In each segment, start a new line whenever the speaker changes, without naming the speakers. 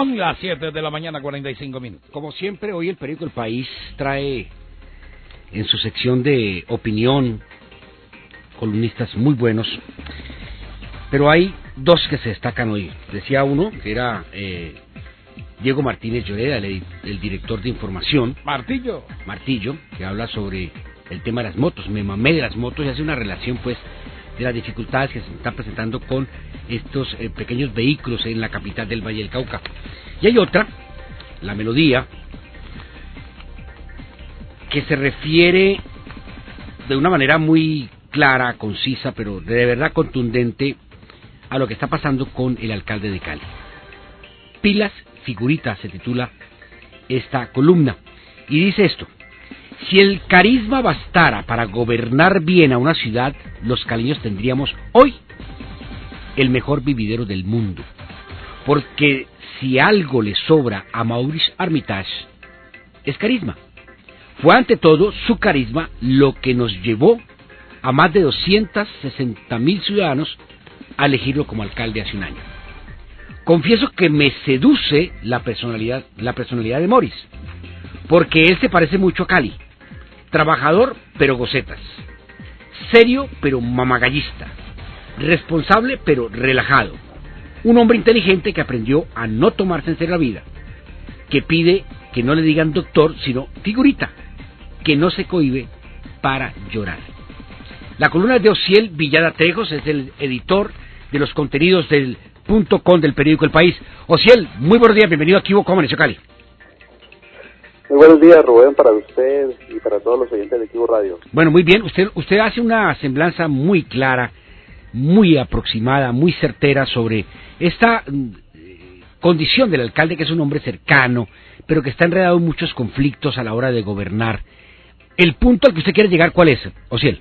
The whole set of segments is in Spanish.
Son las 7 de la mañana, 45 minutos.
Como siempre, hoy el periódico El País trae en su sección de opinión columnistas muy buenos, pero hay dos que se destacan hoy. Decía uno, que era Diego Martínez Lloreda, el director de información.
Martillo,
que habla sobre el tema de las motos. Me mamé de las motos y hace una relación, pues, de las dificultades que se están presentando con estos pequeños vehículos en la capital del Valle del Cauca. Y hay otra, La Melodía, que se refiere de una manera muy clara, concisa, pero de verdad contundente a lo que está pasando con el alcalde de Cali. Pilas, figuritas, se titula esta columna, y dice esto: si el carisma bastara para gobernar bien a una ciudad, los caleños tendríamos hoy el mejor vividero del mundo. Porque si algo le sobra a Maurice Armitage, es carisma. Fue ante todo su carisma lo que nos llevó a más de 260,000 ciudadanos a elegirlo como alcalde hace un año. Confieso que me seduce la personalidad de Maurice, porque él se parece mucho a Cali. Trabajador, pero gocetas. Serio, pero mamagallista. Responsable, pero relajado. Un hombre inteligente que aprendió a no tomarse en serio la vida. Que pide que no le digan doctor, sino figurita. Que no se cohíbe para llorar. La columna es de Osiel Villada Trejos, es el editor de los contenidos del .com del periódico El País. Osiel, muy buenos días, bienvenido aquí a Amaneció Cali.
Muy buenos días, Rubén, para usted y para todos los oyentes de Equivo Radio.
Bueno, muy bien, usted hace una semblanza muy clara, muy aproximada, muy certera sobre esta condición del alcalde, que es un hombre cercano, pero que está enredado en muchos conflictos a la hora de gobernar. El punto al que usted quiere llegar, ¿cuál es, Osiel?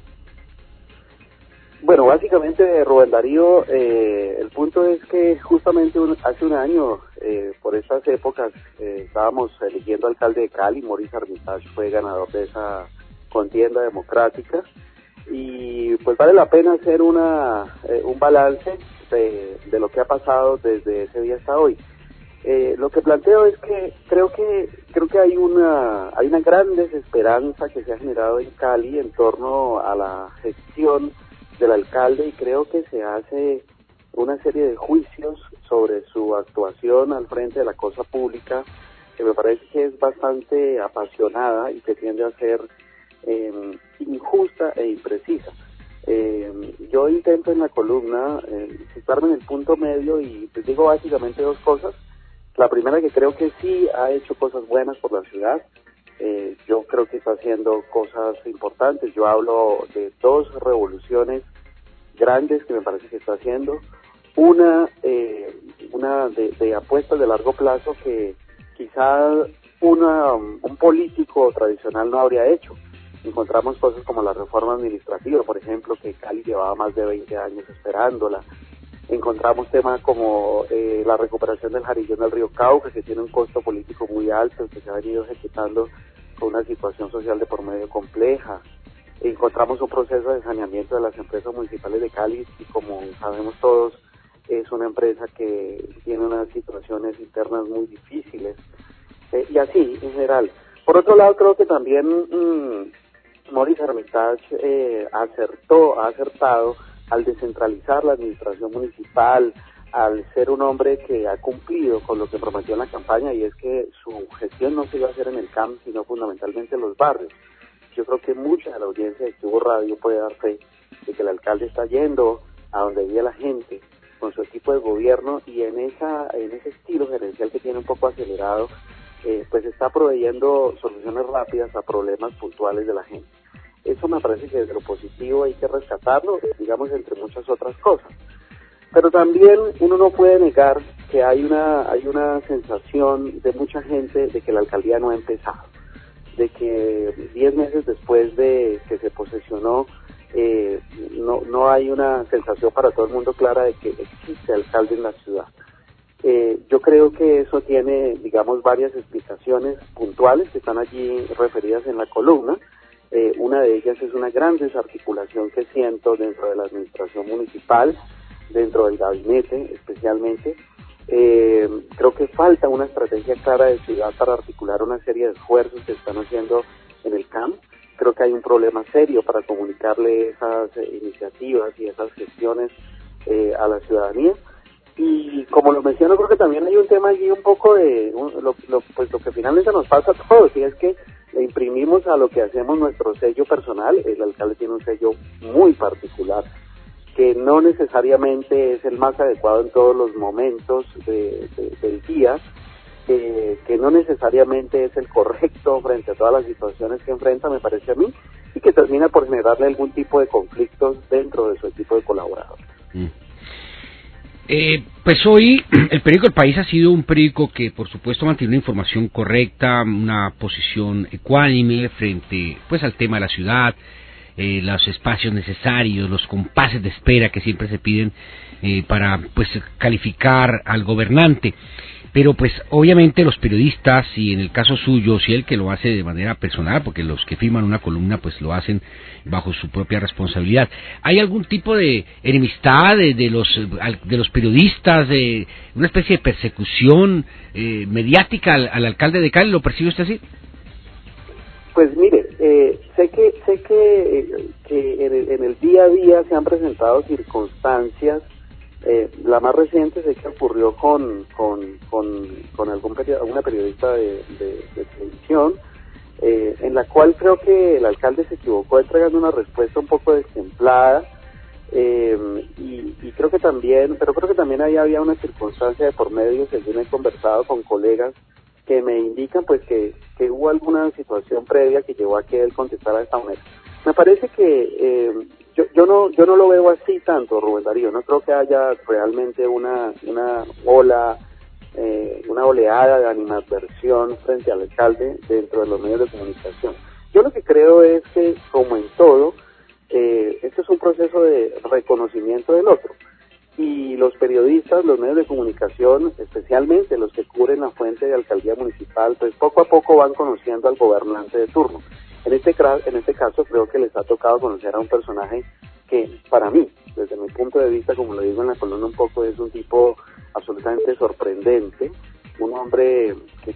Bueno, básicamente, Rubén Darío, el punto es que justamente hace un año, por estas épocas, estábamos eligiendo alcalde de Cali. Maurice Armitage fue ganador de esa contienda democrática, y pues vale la pena hacer un balance de lo que ha pasado desde ese día hasta hoy. Lo que planteo es que creo que hay una gran desesperanza que se ha generado en Cali en torno a la gestión del alcalde, y creo que se hace una serie de juicios sobre su actuación al frente de la cosa pública, que me parece que es bastante apasionada y que tiende a ser injusta e imprecisa. Yo intento en la columna situarme en el punto medio, y les digo básicamente dos cosas. La primera, que creo que sí ha hecho cosas buenas por la ciudad. Yo creo que está haciendo cosas importantes. Yo hablo de dos revoluciones grandes que me parece que está haciendo. Una de apuestas de largo plazo que quizá un político tradicional no habría hecho. Encontramos cosas como la reforma administrativa, por ejemplo, que Cali llevaba más de 20 años esperándola. Encontramos temas como la recuperación del Jarillón del Río Cauca, que tiene un costo político muy alto, que se ha venido ejecutando con una situación social de por medio compleja. Encontramos un proceso de saneamiento de las empresas municipales de Cali, y como sabemos todos, es una empresa que tiene unas situaciones internas muy difíciles, y así en general. Por otro lado, creo que también Maurice Armitage ha acertado al descentralizar la administración municipal, al ser un hombre que ha cumplido con lo que prometió en la campaña, y es que su gestión no se iba a hacer en el campo, sino fundamentalmente en los barrios. Yo creo que mucha de la audiencia de Equivo Radio puede dar fe de que el alcalde está yendo a donde vive la gente con su equipo de gobierno, y en ese estilo gerencial que tiene un poco acelerado, pues está proveyendo soluciones rápidas a problemas puntuales de la gente. Eso me parece que desde lo positivo hay que rescatarlo, digamos, entre muchas otras cosas. Pero también uno no puede negar que hay una sensación de mucha gente de que la alcaldía no ha empezado, de que 10 meses después de que se posesionó, no hay una sensación para todo el mundo clara de que existe alcalde en la ciudad. Yo creo que eso tiene, digamos, varias explicaciones puntuales que están allí referidas en la columna. Una de ellas es una gran desarticulación que siento dentro de la administración municipal, dentro del gabinete especialmente. Creo que falta una estrategia clara de ciudad para articular una serie de esfuerzos que están haciendo en el CAM. Creo que hay un problema serio para comunicarle esas iniciativas y esas gestiones a la ciudadanía. Y como lo menciono, creo que también hay un tema allí un poco de pues lo que finalmente nos pasa a todos, y es que le imprimimos a lo que hacemos nuestro sello personal. El alcalde tiene un sello muy particular, que no necesariamente es el más adecuado en todos los momentos del día, que no necesariamente es el correcto frente a todas las situaciones que enfrenta, me parece a mí, y que termina por generarle algún tipo de conflictos dentro de su equipo de colaboradores.
Pues hoy el periódico El País ha sido un periódico que por supuesto mantiene una información correcta, una posición ecuánime frente pues al tema de la ciudad, los espacios necesarios, los compases de espera que siempre se piden para pues calificar al gobernante. Pero pues obviamente los periodistas, y en el caso suyo, si él que lo hace de manera personal, porque los que firman una columna pues lo hacen bajo su propia responsabilidad, ¿hay algún tipo de enemistad de los periodistas, de una especie de persecución mediática al alcalde de Cali? ¿Lo percibe usted así?
Pues mire, sé que en el día a día se han presentado circunstancias. La más reciente sé que ocurrió con alguna periodista de televisión, en la cual creo que el alcalde se equivocó entregando una respuesta un poco destemplada, y creo que también ahí había una circunstancia de por medio, según he conversado con colegas que me indican pues que hubo alguna situación previa que llevó a que él contestara de esta manera. Me parece que yo no lo veo así tanto, Rubén Darío. No creo que haya realmente una oleada de animadversión frente al alcalde dentro de los medios de comunicación. Yo lo que creo es que, como en todo, este es un proceso de reconocimiento del otro. Y los periodistas, los medios de comunicación, especialmente los que cubren la fuente de alcaldía municipal, pues poco a poco van conociendo al gobernante de turno. En este caso creo que les ha tocado conocer a un personaje que para mí, desde mi punto de vista, como lo digo en la columna un poco, es un tipo absolutamente sorprendente, un hombre que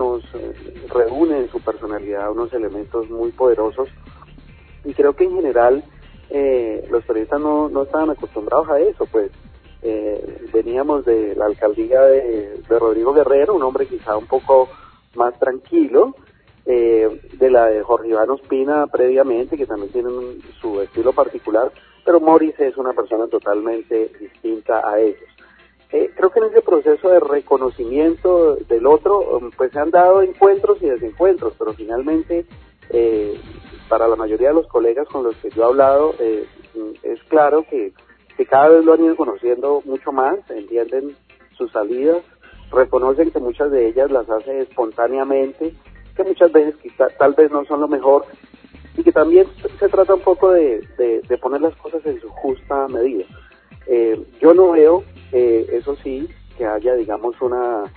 reúne en su personalidad unos elementos muy poderosos, y creo que en general los periodistas no estaban acostumbrados a eso, pues veníamos de la alcaldía de Rodrigo Guerrero, un hombre quizá un poco más tranquilo, de la de Jorge Iván Ospina previamente, que también tienen su estilo particular, pero Morris es una persona totalmente distinta a ellos. Creo que en ese proceso de reconocimiento del otro, pues se han dado encuentros y desencuentros, pero finalmente para la mayoría de los colegas con los que yo he hablado, es claro que cada vez lo han ido conociendo mucho más, entienden sus salidas, reconocen que muchas de ellas las hace espontáneamente, que muchas veces tal vez no son lo mejor, y que también se trata un poco de poner las cosas en su justa medida. Yo no veo, eso sí, que haya, digamos, una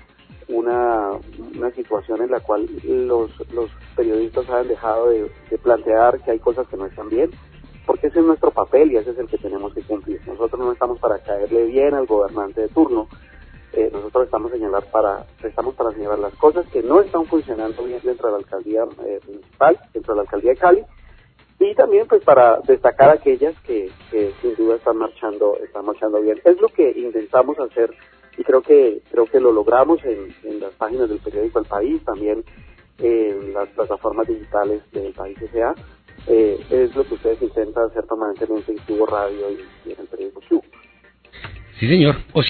situación en la cual los periodistas hayan dejado de plantear que hay cosas que no están bien, porque ese es nuestro papel y ese es el que tenemos que cumplir. Nosotros no estamos para caerle bien al gobernante de turno, nosotros estamos para señalar las cosas que no están funcionando bien dentro de la alcaldía municipal, dentro de la alcaldía de Cali, y también pues para destacar aquellas que sin duda están marchando bien. Es lo que intentamos hacer, y creo que lo logramos en las páginas del periódico El País, también en las plataformas digitales del País S.A. Es lo que ustedes intentan hacer permanentemente en Cubo Radio y en el periódico Cubo.
Sí, señor.